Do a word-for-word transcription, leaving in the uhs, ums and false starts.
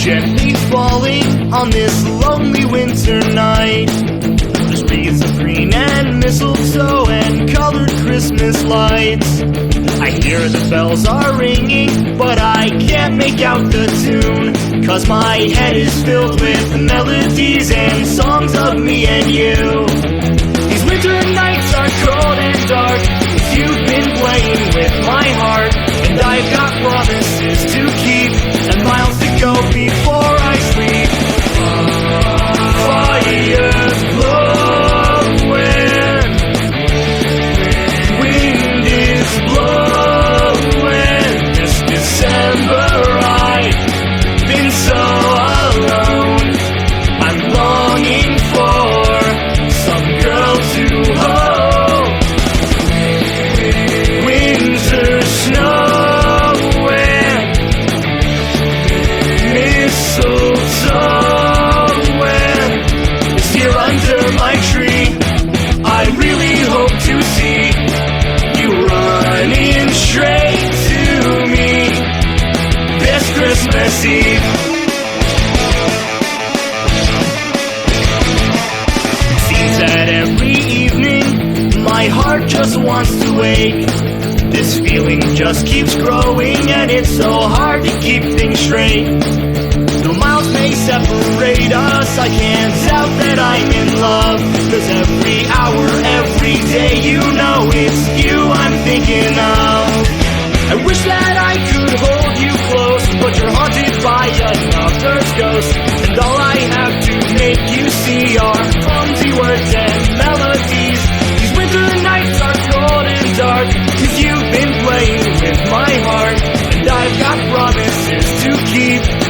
gently falling on this lonely winter night. There's wreaths of green and mistletoe and colored Christmas lights. I hear the bells are ringing, but I can't make out the tune, 'cause my head is filled with melodies and songs of me and you. These winter nights are cold and dark, 'cause you've been playing with my heart, and I've got promises to keep and miles to go before I sleep. Fire's blowing, wind is blowing. This December I've been so alone. I'm longing for some girl to hold. Winter snowing, mistletoe is here under my tree. I really hope to see you running straight to me this Christmas Eve. Seems that every evening my heart just wants to wake. This feeling just keeps growing, and it's so hard to keep things straight. Though miles may separate us, I can't doubt that I'm in love. 'Cause every hour, every day, you know it's you I'm thinking of. I wish that I could hold you close, but you're haunted by another's ghost. And all I have to make you see are clumsy words and melodies. These winter nights are cold and dark, 'cause you've been playing with my heart, and I've got promises to keep.